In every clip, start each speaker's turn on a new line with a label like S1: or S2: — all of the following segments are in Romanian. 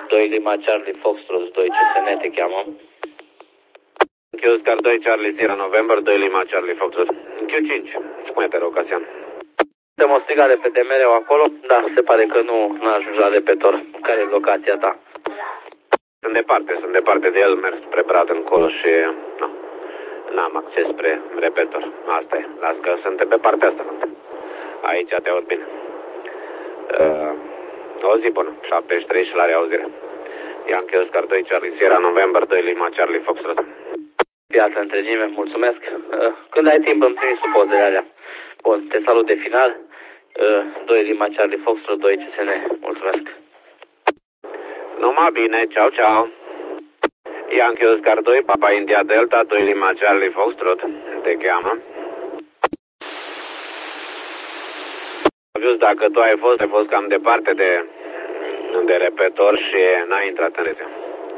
S1: 2 Lima Charlie Foxtrot 2 CSN te cheamă.
S2: Oscar 2 Charlie Sierra November 2 Lima Charlie Foxtrot. Q5. Spune-te rog, Casian.
S1: Suntem o strigare pe mereu acolo, dar se pare că nu ajungi la repetor. Care e locația ta?
S2: Sunt departe de el, merg spre Brad încolo și n-am acces spre repetor. Asta e, las că suntem pe partea asta. Aici te aud bine. O zi bună, 73 și la reauzire. Yankee Oscar 2 Charlie Sierra November 2 Lima Charlie Foxtrot.
S1: Viața întregime, mulțumesc. Când ai timp îmi primi supozele alea. Bun, te salut de final. 2 Lima Charlie Foxtrot 2 CSN, mulțumesc.
S2: Numai bine, ceau, ceau. Yankee Oscar 2 Papa India Delta 2 Lima Charlie Foxtrot. Te cheamă. Dacă tu ai fost cam departe de repetor și n-ai intrat în rețea.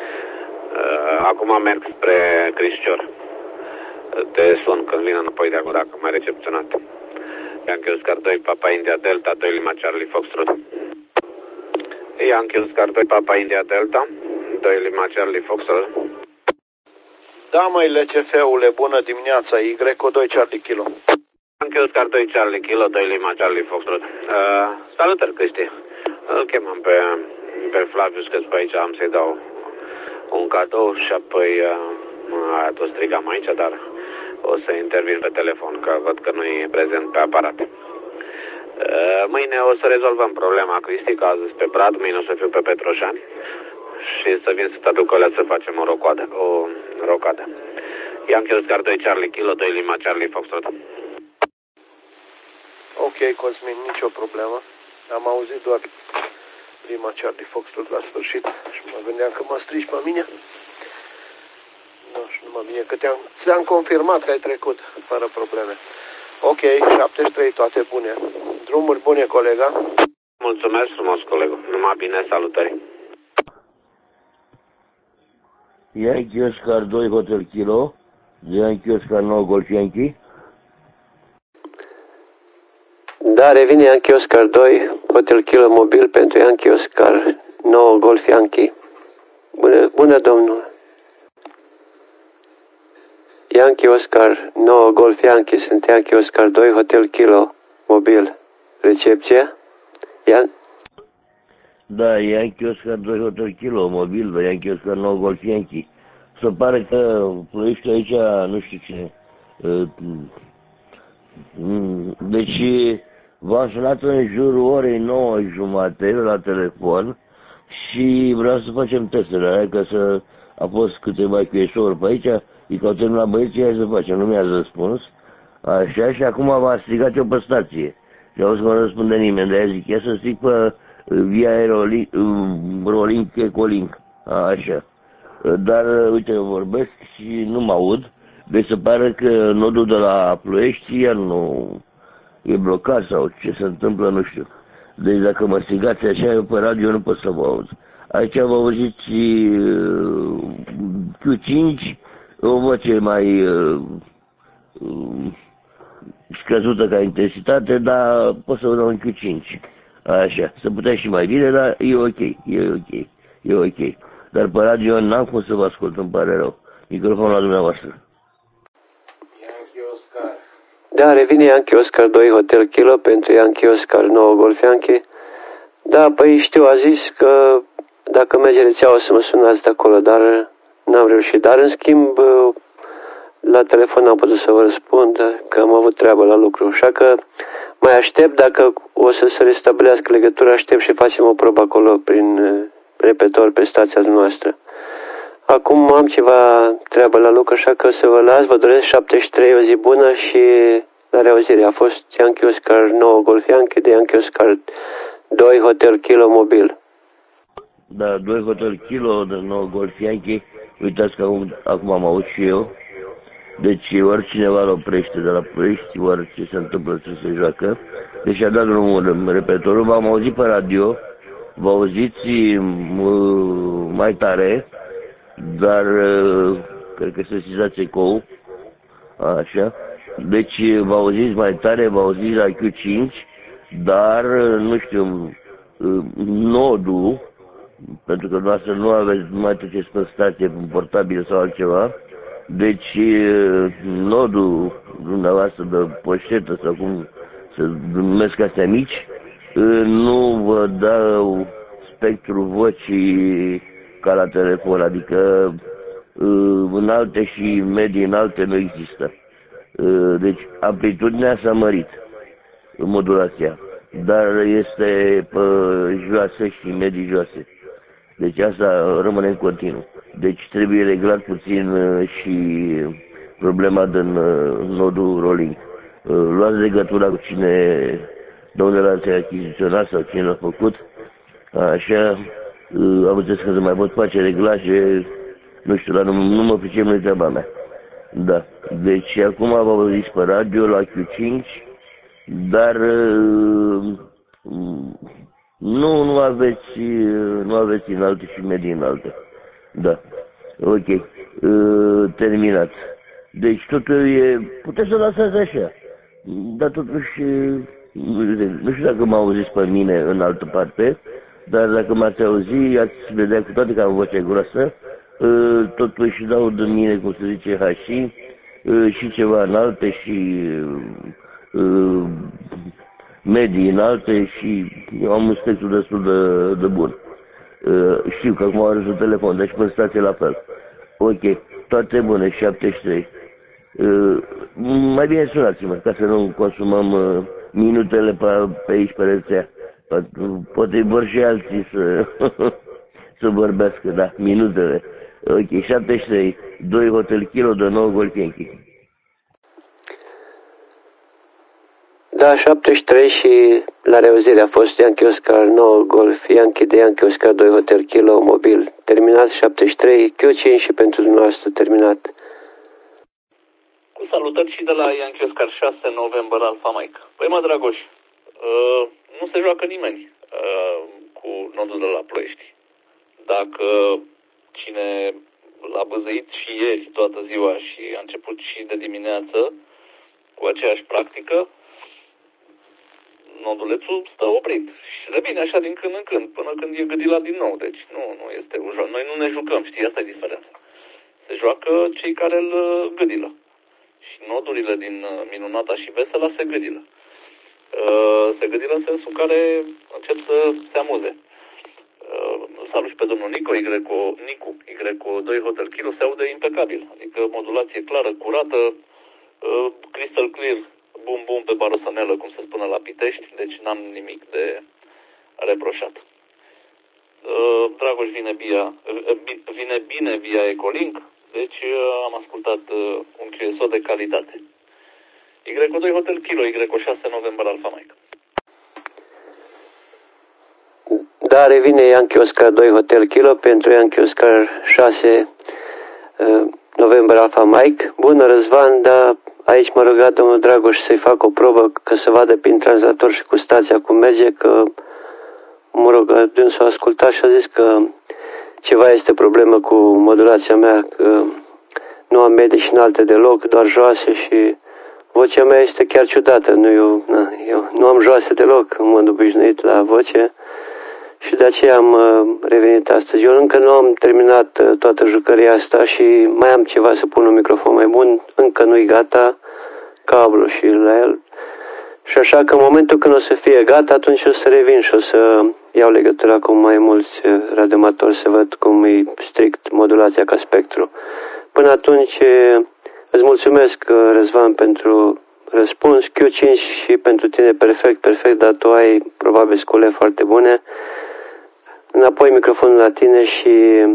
S2: Acum merg spre Crișcior. Te sun când vin înapoi de acolo dacă m-ai recepționat. Yankee Oscar 2 Papa India Delta 2 Lima Charlie Foxtrot. Yankee Oscar 2 Papa India Delta 2 Lima Charlie Foxtrot.
S3: Da, măi, LCF-ule, bună dimineața, Y2 Charlie Kilo.
S2: Yankee Oscar 2 Charlie Kilo 2 Lima Charlie Foxtrot. Salutări, Cristi. Îl chemam pe Flavius, că pe aici am să-i dau un cadou și apoi tot strigam aici, dar o să intervin pe telefon, că văd că nu e prezent pe aparat. Mâine o să rezolvăm problema, Cristi, că azi pe Brad, mâine o să fiu pe Petroșani și să vin să te aduc alea să facem o rocadă. Yankee Oscar 2 Charlie Kilo 2 Lima Charlie Foxtrot.
S3: Ok, Cosmin, nicio problemă. Am auzit doar Lima Charlie Foxtrot la sfârșit și mă gândeam că mă strici pe mine. Nu știu numai bine că ți-am confirmat că ai trecut fără probleme. Ok, 73, toate bune. Drumuri bune, colega.
S2: Mulțumesc frumos, colegul. Numai bine, salutări.
S4: Yankee Oscar 2 Hotel Kilo, Yankee Oscar 9 Golf Yankee.
S5: Da, revine Yankee Oscar 2, Hotel Kilo mobil pentru Yankee Oscar 9 Golf Yankee. Bună, domnul. Yankee Oscar 9 Golf Yankee, sunt Yankee Oscar 2, Hotel Kilo mobil. Recepție?
S4: Da, Yankee Oscar 2 Hotel Kilo mobil, Yankee Oscar 9 Golf Yankee. Se pare că Ploiești aici, nu știu ce. Deci v-am sunat în jurul orei 9:30 la telefon și vreau să facem testele, că a fost câteva QSO-uri pe aici, că au terminat băieții, hai să facem, nu mi-ați răspuns. Așa, și acum v-am strigat eu pe stație. Și au zis că nu răspunde nimeni, de-aia zic, ia să stric pe via Rolink Ecolink. Așa. Dar, uite, eu vorbesc și nu mă aud. Deci se pare că nodul de la Ploiești iar nu e blocat sau ce se întâmplă, nu știu. Deci dacă mă strigați așa, eu pe radio nu pot să vă aud. Aici vă auziți Q5, o voce mai scăzută ca intensitate, dar pot să vă dau un Q5. Așa, se putea și mai bine, dar e ok. Dar pe radio n-am cum să vă ascult, îmi pare rău. Microfonul la dumneavoastră.
S3: Yankee Oscar.
S5: Da, revine Yankee Oscar 2 Hotel Kilo pentru Yankee Oscar 9 Golf Yankee. Da, păi știu, a zis că dacă merge rețeaua o să mă sunați de acolo, dar n-am reușit. Dar în schimb, la telefon am putut să vă răspund că am avut treabă la lucru. Așa că mai aștept, dacă o să se restabilească legătura, aștept și facem o probă acolo prin repetor pe stația noastră. Acum am ceva treabă la lucru, așa că o să vă las, vă doresc 73, o zi bună și la reauzire. A fost Yankee Oscar 9 Golf Yankee de Yankee Oscar 2 Hotel Kilo mobil.
S4: Da, 2 Hotel Kilo de 9 Golf Yankee. Uitați că acum am auzit și eu. Deci oricineva îl oprește de la Ploiești, orice se întâmplă să se joacă. Deci a dat drumul în repetorul, v-am auzit pe radio, vă auziți mai tare, dar cred că se sesizați ecou, așa. Deci vă auziți mai tare, vă auziți la Q5, dar nu știu, nodul pentru că noastră nu aveți, nu mai treceți pe stație, pe portabil sau altceva, deci nodul dumneavoastră de poșetă sau cum se numesc astea mici, nu vă dau spectrul vocii ca la telefon, adică înalte și medii înalte nu există. Deci amplitudinea s-a mărit în modulația, dar este pe joase și medii joase. Deci asta rămâne în continuu. Deci trebuie reglat puțin și problema din nodul rolling. Luați legătura cu cine, de unde l-ați achiziționat sau cine l-a făcut. Așa, am înțeles că se mai pot face reglaje, nu știu, dar nu mă pricep, nu-i treaba mea. Da. Deci acum v-am auzit pe radio la Q5, dar nu aveți înalte și medii înalte. Da. Ok. Terminat. Deci totul puteți să lăsați așa. Dar totuși, nu știu dacă m-au auzit pe mine în altă parte, dar dacă m-ați auzi, ați vedea cu toate că am voce groasă, totuși dau de mine, cum se zice, hași, și ceva înalte și medii înalte și eu am un spectru destul de bun. Știu că acum am un telefon, deci pe stație la fel. Ok, toate bune, 73. Mai bine sunați-mă, ca să nu consumăm minutele pe aici, pe rețea. Poate vor și alții să vorbească, da, minutele. Ok, 73, 2 Hotel Kilo, de 9 Golf Yankee.
S5: Da, 73 și la reauzire a fost Yankee Oscar 9 Golf Yankee de Yankee Oscar 2 Hotel Kilo mobil. Terminat 73, Q5 și pentru dumneavoastră terminat.
S1: Cu salutări și de la Yankee Oscar 6 November Alpha Mike. Păi mă, Dragoș, nu se joacă nimeni cu nodul de la Ploiești. Dacă cine l-a băzăit și ieri toată ziua și a început și de dimineață cu aceeași practică, nodulețul stă oprit și revine așa din când în când, până când e gâdila din nou. Deci nu este ușor. Noi nu ne jucăm, știi, asta e diferența. Se joacă cei care îl gâdilă. Și nodurile din Minunata și Vesela se gâdilă. Se gâdilă în sensul care încep să se amuze. Salut și pe domnul Nicu, Y 2 Hotel Kilo, se aude impecabil. Adică modulație clară, curată, crystal clear, bum bum pe barosanelă, cum se spune la Pitești, deci n-am nimic de reproșat. Dragoș vine bine via Ecolink, deci am ascultat un QSO de calitate. Y2 Hotel Kilo, Y6 November Alpha Mike.
S5: Da, revine Yankee Oscar 2 Hotel Kilo pentru Yankee Oscar 6 November Alpha Mike. Bună, Răzvan, dar aici m-a rugat domnul Dragoș să-i fac o probă că să vadă prin translator și cu stația cum merge, că, mă rog, dânsul a ascultat și a zis că ceva este problemă cu modulația mea, că nu am medii și înalte deloc, doar joase și vocea mea este chiar ciudată. Eu nu am joase deloc în mod obișnuit la voce și de aceea am revenit astăzi. Eu încă nu am terminat toată jucăria asta și mai am ceva să pun un microfon mai bun, încă nu-i gata, cablu și la el. Și așa că în momentul când o să fie gata, atunci o să revin și o să iau legătura cu mai mulți radioamatori să văd cum e strict modulația ca spectru. Până atunci îți mulțumesc, Răzvan, pentru răspuns. Q5 și pentru tine perfect, dar tu ai probabil scule foarte bune. Înapoi microfonul la tine și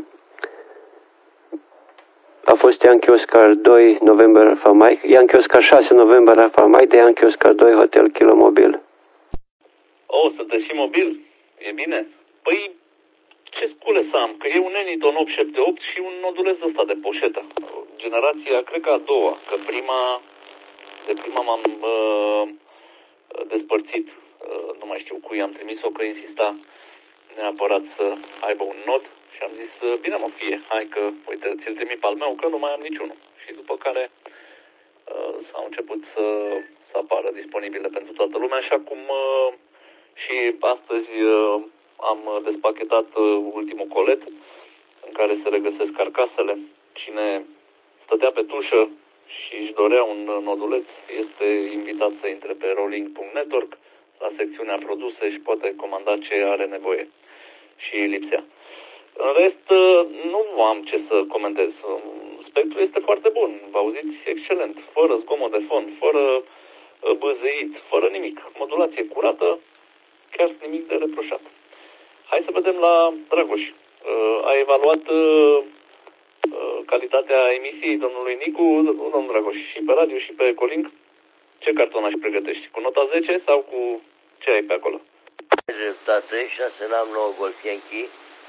S5: a fost Yankee Oscar 2 November Alpha Mike, Yankee Oscar 6 November Alpha Mike de Yankee Oscar 2 Hotel Kilo mobil.
S1: Sunteți și mobil? E bine? Păi, ce scule să am? Că e un Eniton 878 și un noduleț ăsta de poșetă. Generația, cred că a doua, că de prima m-am despărțit. Nu mai știu cui am trimis-o, că insista neapărat să aibă un nod și am zis, bine mă fie, hai că, uite, ți-l trimit pe al meu, că nu mai am niciunul. Și după care s-au început să apară disponibile pentru toată lumea, așa cum și astăzi am despachetat ultimul colet în care se regăsesc carcasele. Cine stătea pe tușă și își dorea un noduleț este invitat să intre pe rolling.network la secțiunea produse și poate comanda ce are nevoie și lipsea. În rest, nu am ce să comentez. Spectrul este foarte bun, vă auziți excelent, fără zgomot de fond, fără bâzeit, fără nimic. Modulație curată, chiar nimic de reproșat. Hai să vedem la Dragoș. A evaluat calitatea emisiei domnului Nicu, domnul Dragoș, și pe radio și pe Ecolink. Ce cartonaș pregătești? Cu nota 10 sau cu ce ai pe acolo?
S6: Dreptate, 6 n-am 9 Golf Yankee,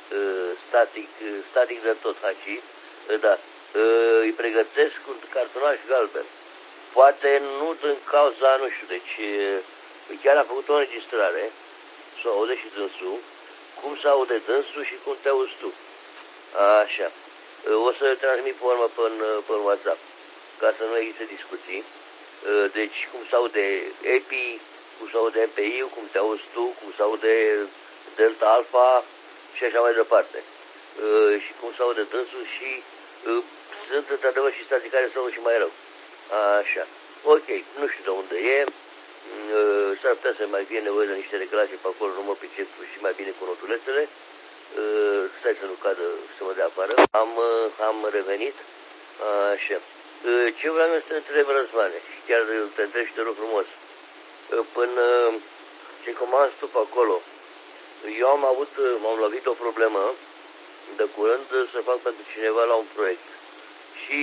S6: static de tot aici, da. Îi pregătesc cu cartonaș galben. Poate nu din cauza, nu știu, deci chiar a făcut o înregistrare, să aude și dânsul, cum se aude dânsul și cum te auzi tu. Așa. O să transmit pe urmă pe WhatsApp, ca să nu existe discuții. Deci cum se aude EPI, cum se aude MPI, cum te auzi tu, cum se aude Delta Alpha și așa mai departe. Și cum se aude dânsul și sunt într-adevăr și stații care se aud și mai rău. Așa. Ok, nu știu de unde e. S-ar putea să mai fie nevoie de niște reglaje pe acolo, nu mă pricep și mai bine cu notulețele. Stai să nu cadă, să mă dea afară. Am revenit. Așa. Ce vreau să te întreb, Răzvane, și chiar te întreb și te rog frumos. Până ce comanzi tu pe acolo, eu m-am lovit o problemă de curând să fac pentru cineva la un proiect. Și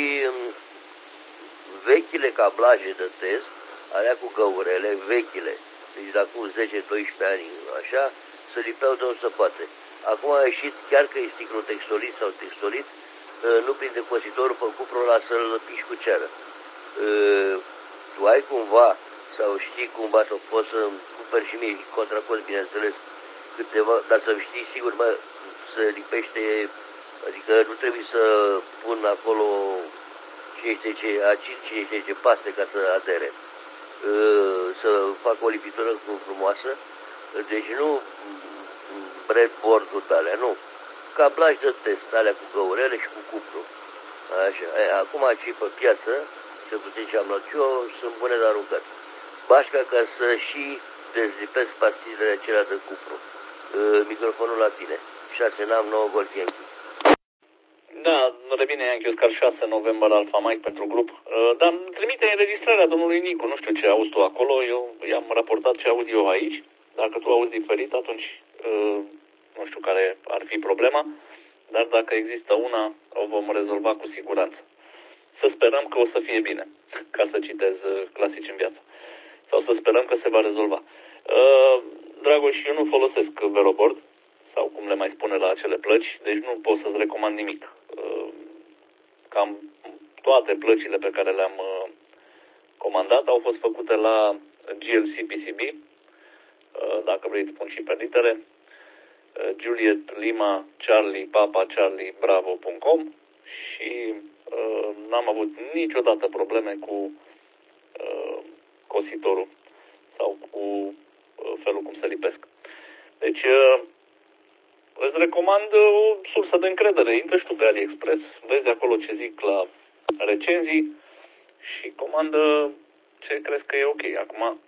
S6: vechile cablaje de test, alea cu găurele, vechile, deci de acum 10-12 ani, așa, se lipeau de unde se poate. Acum a ieșit, chiar că e sticlotextolit sau textolit, nu prinde cositorul pe cupru ăla să-l piși cu ceară. Tu ai cumva, sau știi cumva, sau poți să-mi cumperi și mie contracost, bineînțeles, câteva, dar să știi sigur, mă, să lipește, adică nu trebuie să pun acolo cine știe ce acid, cine știe ce paste ca să adere. Să fac o lipitură frumoasă, deci nu breadboard-uri alea, nu. Cablaj de test, alea cu găurele și cu cupru. Așa. Acum aici pe piață, cel puțin ce am luat eu, sunt bune de aruncat. Bașca ca să și dezlipesc pastilele acelea de cupru. Microfonul la tine. 6 n-am 9 Golf Yankee.
S1: Da, revine Yankee Oscar 6 November Alpha Mike pentru grup. Dar trimite înregistrarea domnului Nicu, nu știu ce auzi tu acolo, eu i-am raportat ce aud eu aici. Dacă tu auzi diferit, atunci nu știu care ar fi problema, dar dacă există una, o vom rezolva cu siguranță. Să sperăm că o să fie bine, ca să citez clasici în viață. Sau să sperăm că se va rezolva. Dragoș, eu nu folosesc Veloboard, sau cum le mai spune la acele plăci, deci nu pot să-ți recomand nimic. Cam toate plăcile pe care le-am comandat au fost făcute la GLC PCB, dacă vrei îți spun și pe litere, Juliet Lima Charlie Papa Charlie Bravo.com și n-am avut niciodată probleme cu cositorul sau cu felul cum se lipesc. Deci îți recomand o sursă de încredere. Intră și tu pe AliExpress, vezi acolo ce zic la recenzii și comandă ce crezi că e ok. Acum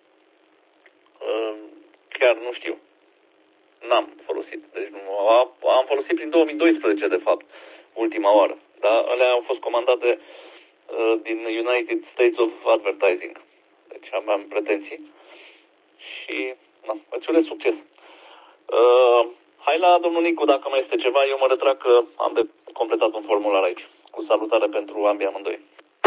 S1: chiar nu știu. N-am folosit. Deci am folosit prin 2012 de fapt, ultima oară. Dar alea au fost comandate din United States of Advertising. Deci aveam pretenții și îți urez succes. Hai la domnul Nicu, dacă mai este ceva, eu mă retrag că am de completat un formular aici. Cu salutare pentru ambii amândoi.